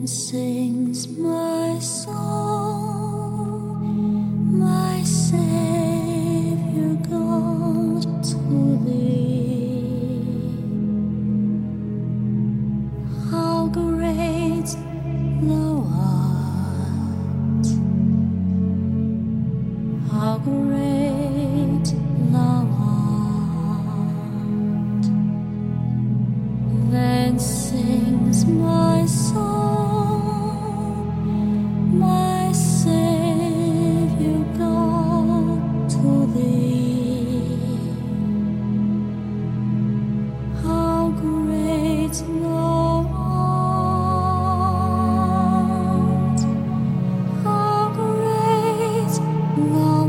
Sings my soul, my Savior God, to thee. How great thou art, how great thou art. Then sings my soul, my Savior God, to thee. How great thou art, how great thou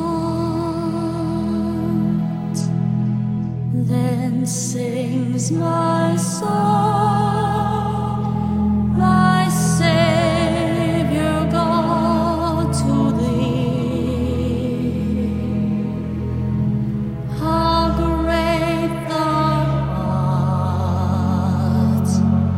art. Then sings my soul, my Savior God, to thee. How great thou art,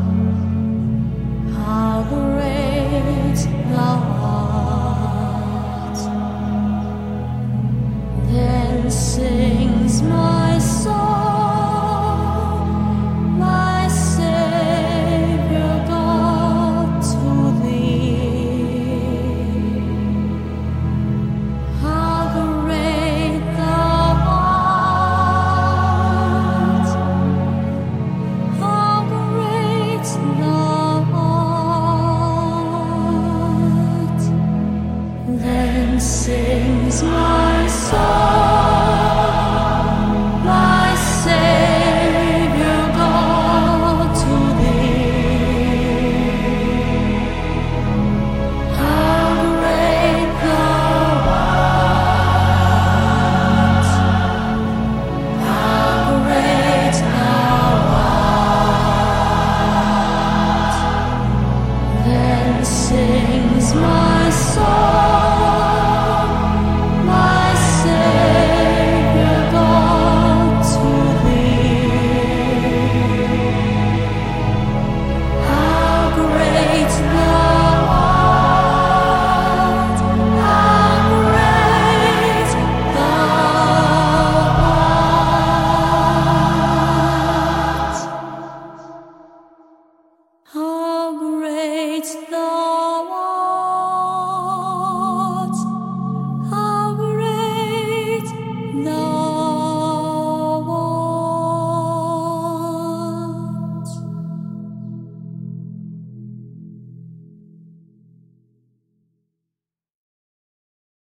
how great thou art. Then sing